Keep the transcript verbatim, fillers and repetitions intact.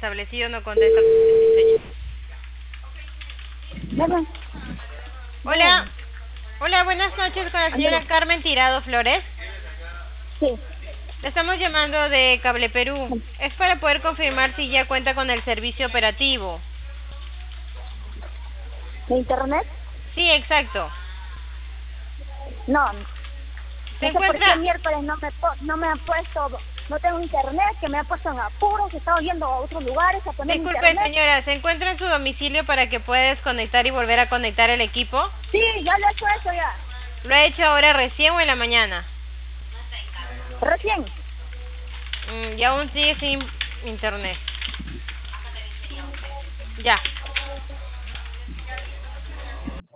establecido no contesta. Sí, Bueno, hola, hola, buenas noches con la señora Andrés. Carmen Tirado Flores. Sí. Le estamos llamando de Cable Perú. Es para poder confirmar si ya cuenta con el servicio operativo. ¿De internet? Sí, exacto. No. ¿Se No sé por qué encuentra? miércoles no me po- no me han puesto, no tengo internet, que me han puesto en apuros, he estado yendo a otros lugares a poner Disculpe, internet. señora, ¿se encuentra en su domicilio para que pueda desconectar y volver a conectar el equipo? Sí, ya lo he hecho eso ya. ¿Lo ha hecho ahora recién o en la mañana? Recién. Mm, y aún sigue sin internet. Ya.